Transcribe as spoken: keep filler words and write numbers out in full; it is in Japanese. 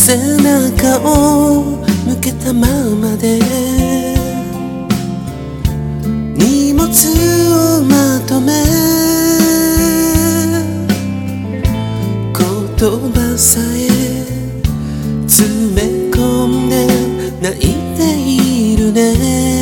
背中を向けたままで荷物をまとめ言葉さえ詰め込んで泣いているね。